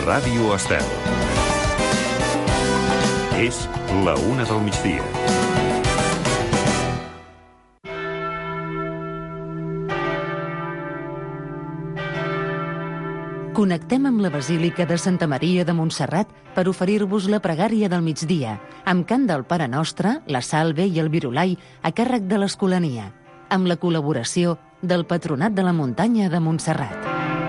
Ràdio Estel. És la 1 del migdia. Connectem amb la Basílica de Santa Maria de Montserrat per oferir-vos la pregària del migdia, amb cant del Pare Nostre, la Salve i el Virolai a càrrec de l'Escolania, amb la col·laboració del Patronat de la Muntanya de Montserrat.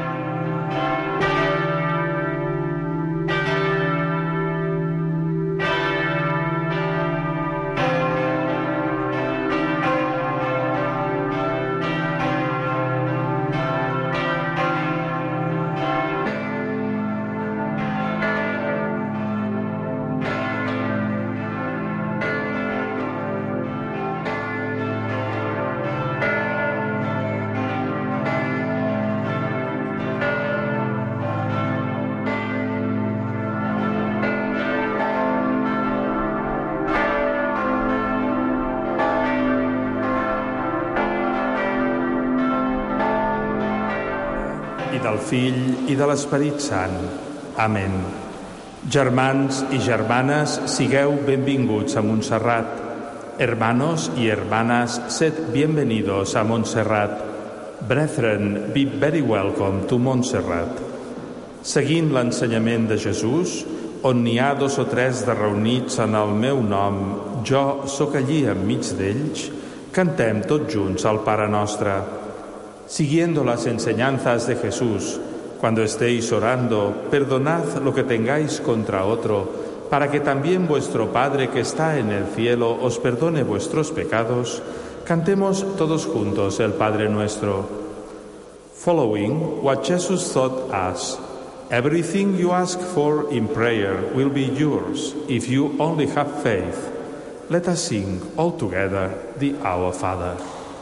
I del Fill i de l'Esperit Sant. Amén. Germans i germanes, sigueu benvinguts a Montserrat. Hermanos y hermanas, sed bienvenidos a Montserrat. Brethren, be very welcome to Montserrat. Seguint l'ensenyament de Jesús, on n'hi ha 2 o 3 de reunits en el meu nom, jo sóc allí enmig d'ells, cantem tots junts el Pare Nostre. Siguiendo las enseñanzas de Jesús, cuando estéis orando, perdonad lo que tengáis contra otro, para que también vuestro Padre que está en el cielo os perdone vuestros pecados. Cantemos todos juntos el Padre Nuestro. Following what Jesus taught us, everything you ask for in prayer will be yours if you only have faith. Let us sing all together the Our Father.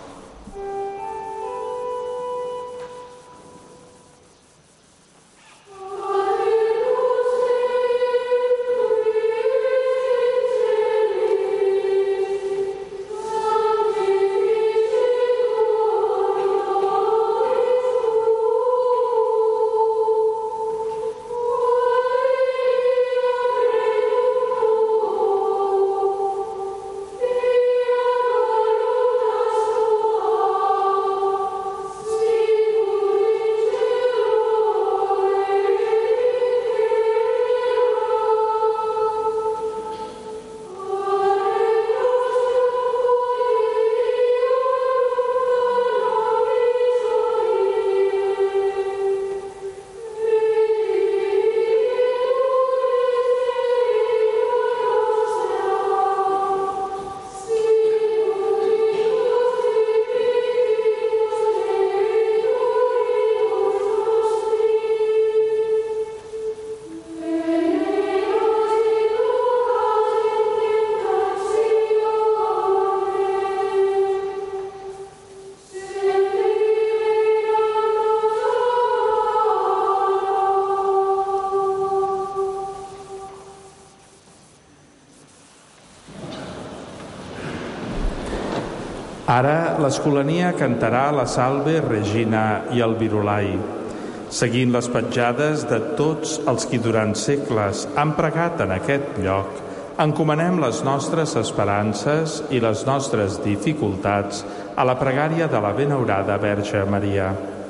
Ara l'Escolania cantarà la Salve, Regina i el Virolai, seguint les petjades de tots els qui durant segles han pregat en aquest lloc. Encomanem les nostres esperances i les nostres dificultats a la pregària de la benaurada Verge Maria.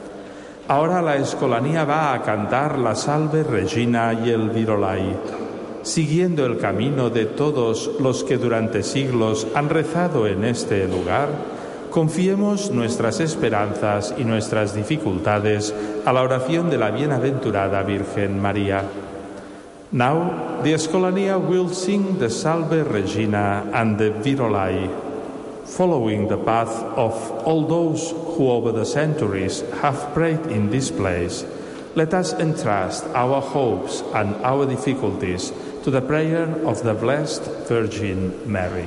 Ahora la Escolania va a cantar la Salve, Regina y el Virolai, siguiendo el camino de todos los que durante siglos han rezado en este lugar. Confiemos nuestras esperanzas y nuestras dificultades a la oración de la bienaventurada Virgen María. Now, the Escolania will sing the Salve Regina and the Virolai, following the path of all those who over the centuries have prayed in this place. Let us entrust our hopes and our difficulties to the prayer of the Blessed Virgin Mary.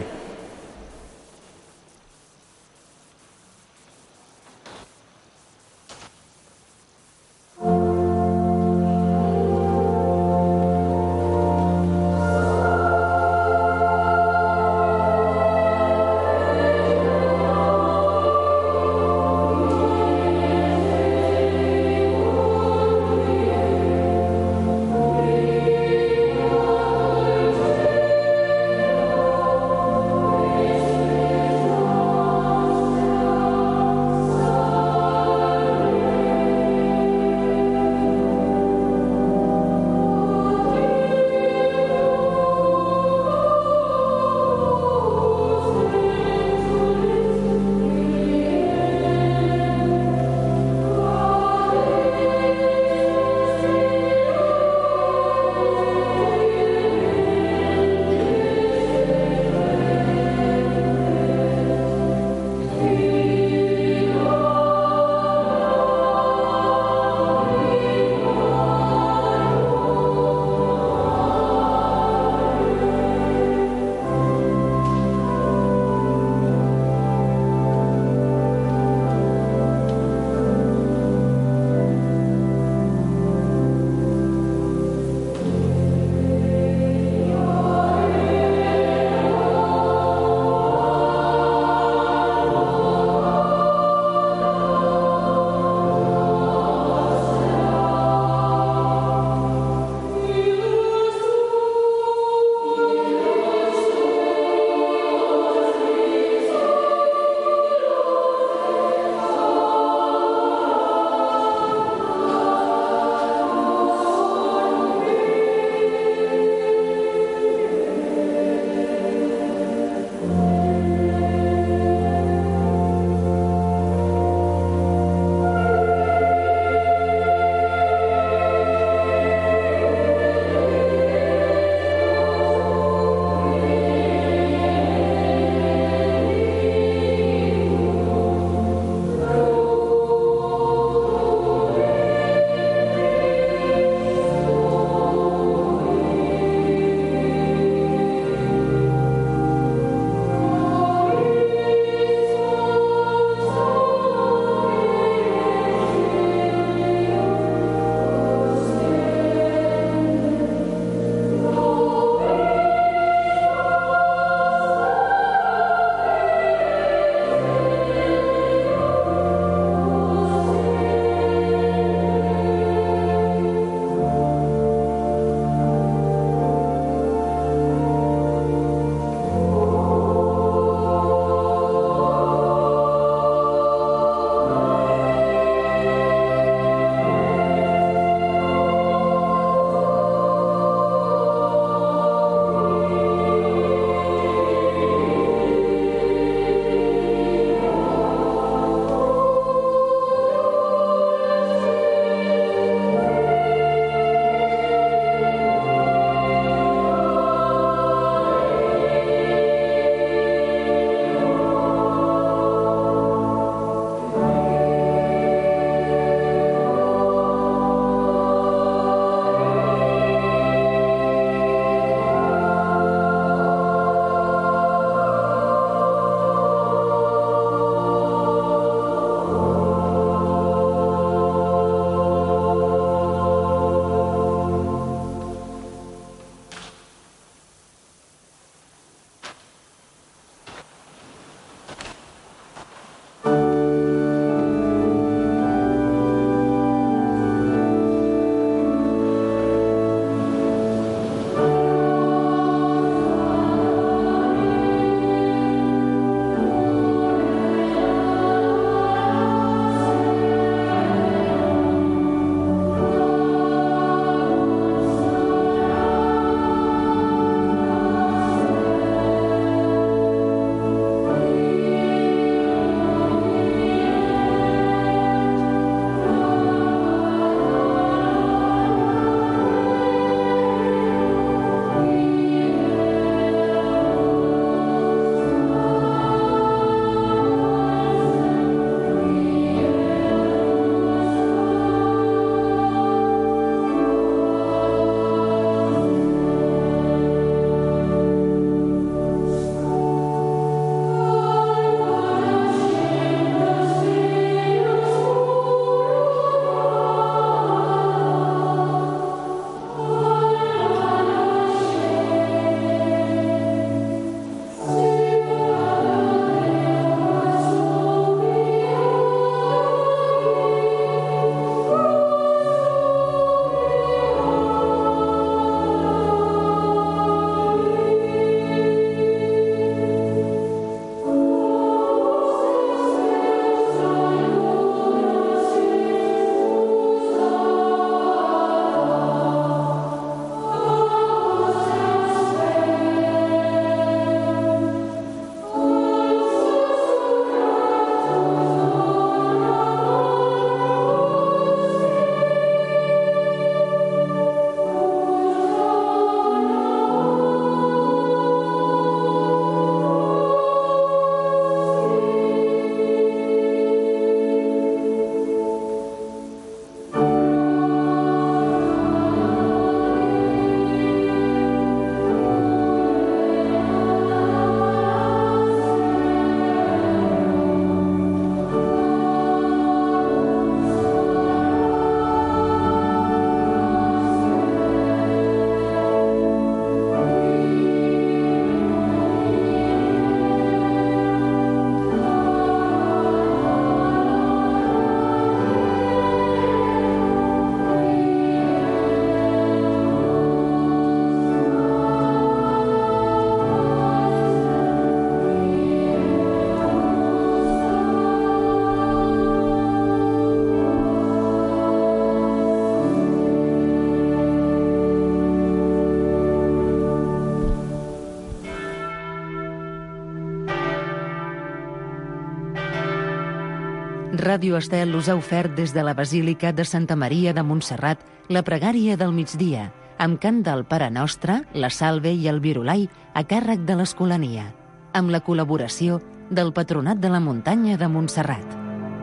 Ràdio Estel us ha ofert des de la Basílica de Santa Maria de Montserrat la pregària del migdia, amb cant del Pare Nostre, la Salve i el Virulai a càrrec de l'Escolania, amb la col·laboració del Patronat de la Muntanya de Montserrat.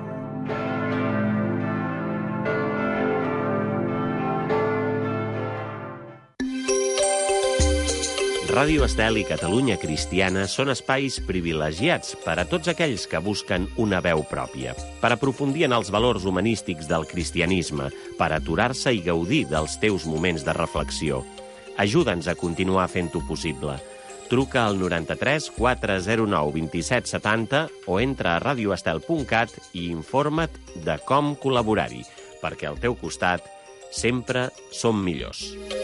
Ràdio Estel i Catalunya Cristiana són espais privilegiats per a tots aquells que busquen una veu pròpia, per aprofundir en els valors humanístics del cristianisme, per aturar-se i gaudir dels teus moments de reflexió. Ajuda'ns a continuar fent-ho possible. Truca al 93 409 27 70 o entra a radioestel.cat i informa't de com col·laborar-hi, perquè al teu costat sempre som millors.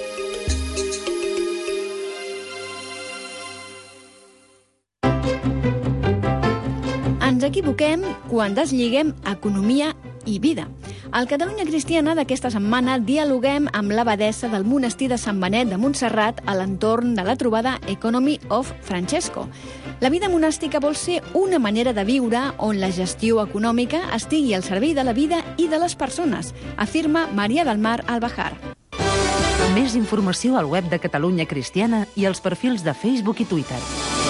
Ens equivoquem quan deslliguen economia i vida. Al Catalunya Cristiana d'aquesta setmana dialoguem amb l'abadessa del monestir de Sant Benet de Montserrat a l'entorn de la trobada Economy of Francesco. La vida monàstica vol ser una manera de viure on la gestió econòmica estigui al servei de la vida i de les persones, afirma Maria del Mar Albajar. Més informació al web de Catalunya Cristiana i als perfils de Facebook i Twitter.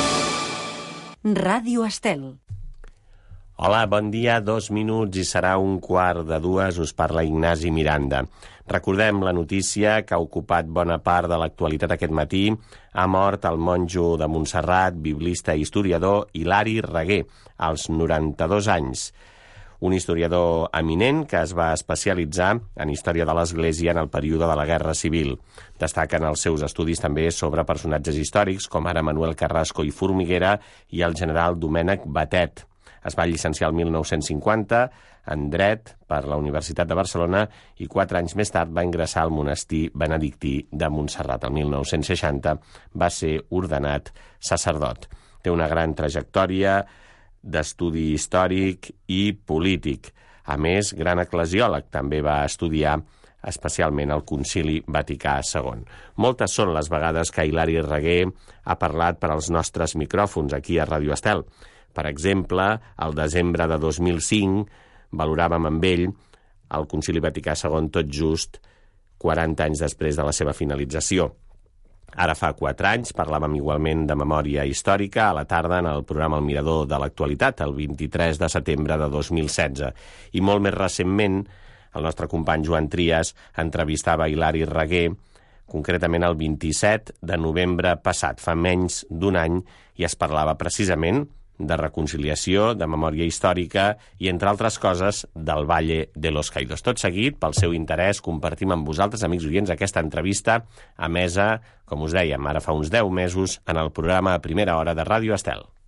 Ràdio Estel. Hola, bon dia, 2 minuts i serà 1:15. Us parla Ignasi Miranda. Recordem la notícia que ha ocupat bona part de l'actualitat aquest matí. Ha mort el monjo de Montserrat, biblista i historiador Hilari Raguer, als 92 anys. Un historiador eminent que es va especialitzar en història de l'Església en el període de la Guerra Civil. Destaquen els seus estudis també sobre personatges històrics com ara Manuel Carrasco i Formiguera i el general Domènec Batet. Es va llicenciar el 1950 en Dret per la Universitat de Barcelona i 4 anys més tard va ingressar al monestir benedictí de Montserrat. El 1960 va ser ordenat sacerdot. Té una gran trajectòria d'estudi històric i polític. A més, gran eclesiòleg, també va estudiar especialment el Concili Vaticà II. Moltes són les vegades que Hilari Raguer ha parlat per als nostres micròfons aquí a Ràdio Estel. Per exemple, al desembre de 2005 valoràvem amb ell el Concili Vaticà II tot just 40 anys després de la seva finalització. Ara fa 4 anys parlàvem igualment de memòria històrica a la tarda en el programa El Mirador de l'Actualitat, el 23 de setembre de 2016. I molt més recentment, el nostre company Joan Trias entrevistava Hilari Raguer, concretament el 27 de novembre passat, fa menys d'un any, i es parlava precisament de reconciliació, de memòria històrica i, entre altres coses, del Valle de los Caídos. Tot seguit, pel seu interès, compartim amb vosaltres, amics oients, aquesta entrevista emesa, com us dèiem, ara fa uns 10 mesos, en el programa A Primera Hora de Ràdio Estel.